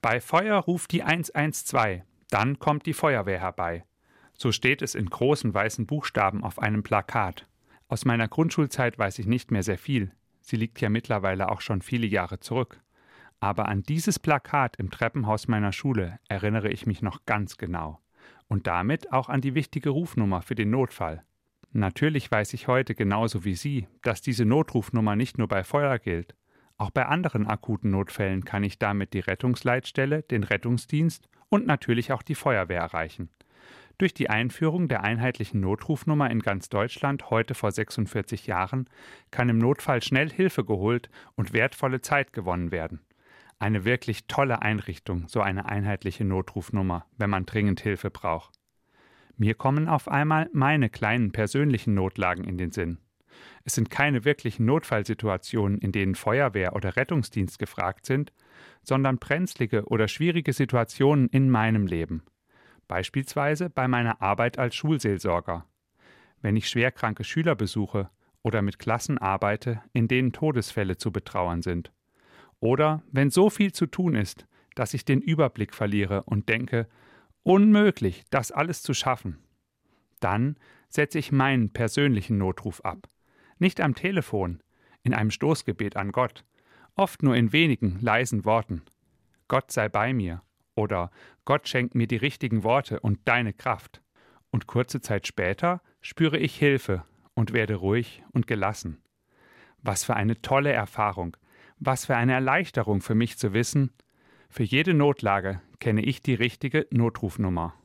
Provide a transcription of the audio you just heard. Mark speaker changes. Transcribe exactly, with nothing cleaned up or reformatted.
Speaker 1: Bei Feuer ruft die eins eins zwei, dann kommt die Feuerwehr herbei. So steht es in großen weißen Buchstaben auf einem Plakat. Aus meiner Grundschulzeit weiß ich nicht mehr sehr viel. Sie liegt ja mittlerweile auch schon viele Jahre zurück. Aber an dieses Plakat im Treppenhaus meiner Schule erinnere ich mich noch ganz genau. Und damit auch an die wichtige Rufnummer für den Notfall. Natürlich weiß ich heute genauso wie Sie, dass diese Notrufnummer nicht nur bei Feuer gilt. Auch bei anderen akuten Notfällen kann ich damit die Rettungsleitstelle, den Rettungsdienst und natürlich auch die Feuerwehr erreichen. Durch die Einführung der einheitlichen Notrufnummer in ganz Deutschland heute vor sechsundvierzig Jahren kann im Notfall schnell Hilfe geholt und wertvolle Zeit gewonnen werden. Eine wirklich tolle Einrichtung, so eine einheitliche Notrufnummer, wenn man dringend Hilfe braucht. Mir kommen auf einmal meine kleinen persönlichen Notlagen in den Sinn. Es sind keine wirklichen Notfallsituationen, in denen Feuerwehr oder Rettungsdienst gefragt sind, sondern brenzlige oder schwierige Situationen in meinem Leben. Beispielsweise bei meiner Arbeit als Schulseelsorger. Wenn ich schwerkranke Schüler besuche oder mit Klassen arbeite, in denen Todesfälle zu betrauern sind. Oder wenn so viel zu tun ist, dass ich den Überblick verliere und denke, unmöglich, das alles zu schaffen. Dann setze ich meinen persönlichen Notruf ab. Nicht am Telefon, in einem Stoßgebet an Gott, oft nur in wenigen leisen Worten. Gott sei bei mir oder Gott schenkt mir die richtigen Worte und deine Kraft. Und kurze Zeit später spüre ich Hilfe und werde ruhig und gelassen. Was für eine tolle Erfahrung, was für eine Erleichterung für mich zu wissen, für jede Notlage kenne ich die richtige Notrufnummer.